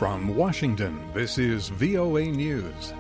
From Washington, this is VOA News.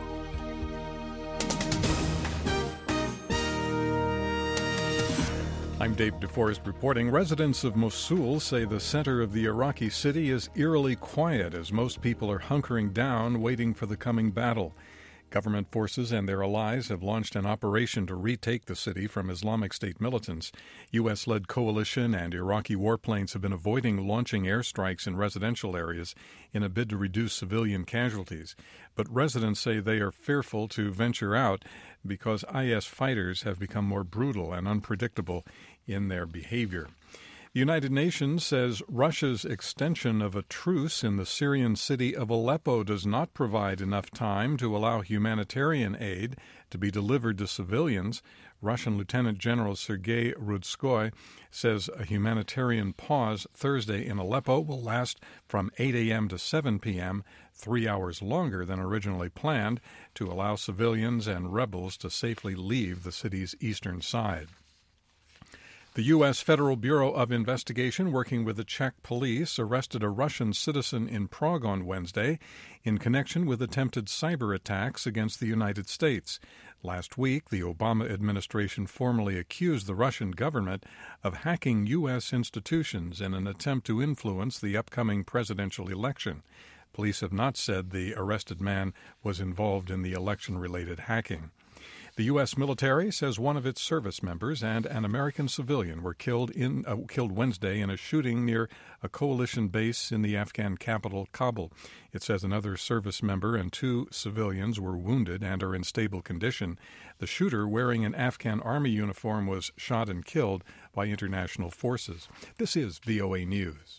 I'm Dave DeForest reporting. Residents of Mosul say the center of the Iraqi city is eerily quiet as most people are hunkering down, waiting for the coming battle. Government forces and their allies have launched an operation to retake the city from Islamic State militants. U.S.-led coalition and Iraqi warplanes have been avoiding launching airstrikes in residential areas in a bid to reduce civilian casualties. But residents say they are fearful to venture out because IS fighters have become more brutal and unpredictable in their behavior. The United Nations says Russia's extension of a truce in the Syrian city of Aleppo does not provide enough time to allow humanitarian aid to be delivered to civilians. Russian Lieutenant General Sergei Rudskoy says a humanitarian pause Thursday in Aleppo will last from 8 a.m. to 7 p.m., 3 hours longer than originally planned, to allow civilians and rebels to safely leave the city's eastern side. The U.S. Federal Bureau of Investigation, working with the Czech police, arrested a Russian citizen in Prague on Wednesday in connection with attempted cyber attacks against the United States. Last week, the Obama administration formally accused the Russian government of hacking U.S. institutions in an attempt to influence the upcoming presidential election. Police have not said the arrested man was involved in the election-related hacking. The U.S. military says one of its service members and an American civilian were killed Wednesday in a shooting near a coalition base in the Afghan capital, Kabul. It says another service member and 2 civilians were wounded and are in stable condition. The shooter, wearing an Afghan army uniform, was shot and killed by international forces. This is VOA News.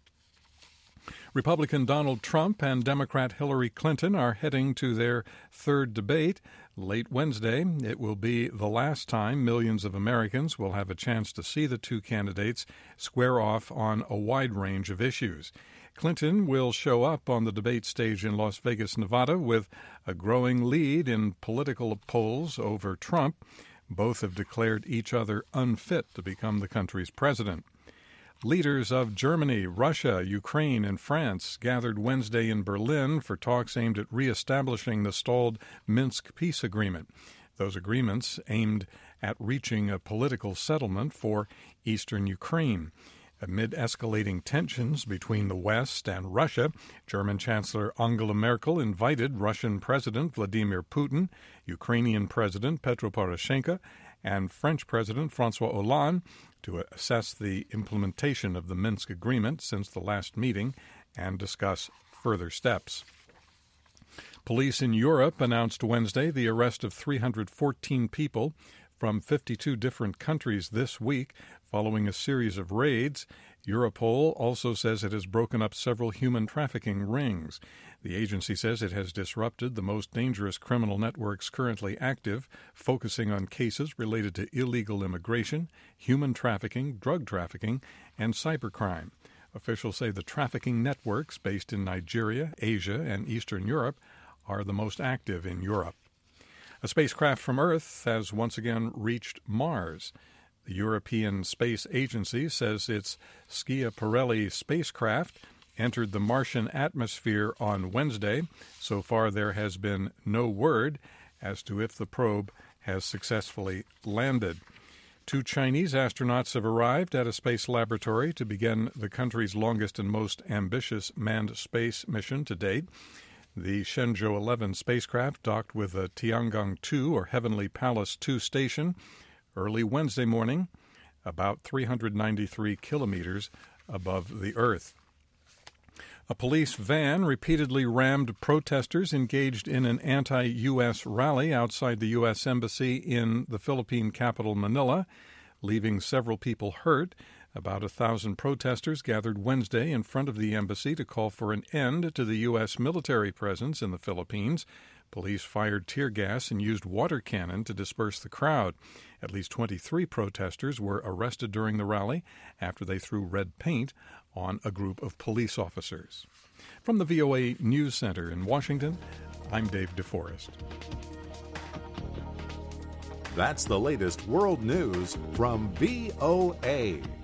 Republican Donald Trump and Democrat Hillary Clinton are heading to their third debate. Late Wednesday, it will be the last time millions of Americans will have a chance to see the two candidates square off on a wide range of issues. Clinton will show up on the debate stage in Las Vegas, Nevada, with a growing lead in political polls over Trump. Both have declared each other unfit to become the country's president. Leaders of Germany, Russia, Ukraine, and France gathered Wednesday in Berlin for talks aimed at reestablishing the stalled Minsk peace agreement. Those agreements aimed at reaching a political settlement for eastern Ukraine. Amid escalating tensions between the West and Russia, German Chancellor Angela Merkel invited Russian President Vladimir Putin, Ukrainian President Petro Poroshenko, and French President François Hollande to assess the implementation of the Minsk agreement since the last meeting and discuss further steps. Police in Europe announced Wednesday the arrest of 314 people from 52 different countries this week following a series of raids. Europol also says it has broken up several human trafficking rings. The agency says it has disrupted the most dangerous criminal networks currently active, focusing on cases related to illegal immigration, human trafficking, drug trafficking, and cybercrime. Officials say the trafficking networks based in Nigeria, Asia, and Eastern Europe are the most active in Europe. A spacecraft from Earth has once again reached Mars. The European Space Agency says its Schiaparelli spacecraft entered the Martian atmosphere on Wednesday. So far, there has been no word as to if the probe has successfully landed. 2 Chinese astronauts have arrived at a space laboratory to begin the country's longest and most ambitious manned space mission to date. The Shenzhou 11 spacecraft docked with the Tiangong 2, or Heavenly Palace 2 station, early Wednesday morning, about 393 kilometers above the Earth. A police van repeatedly rammed protesters engaged in an anti-U.S. rally outside the U.S. Embassy in the Philippine capital, Manila, leaving several people hurt. About 1,000 protesters gathered Wednesday in front of the embassy to call for an end to the U.S. military presence in the Philippines. Police fired tear gas and used water cannon to disperse the crowd. At least 23 protesters were arrested during the rally after they threw red paint on a group of police officers. From the VOA News Center in Washington, I'm Dave DeForest. That's the latest world news from VOA.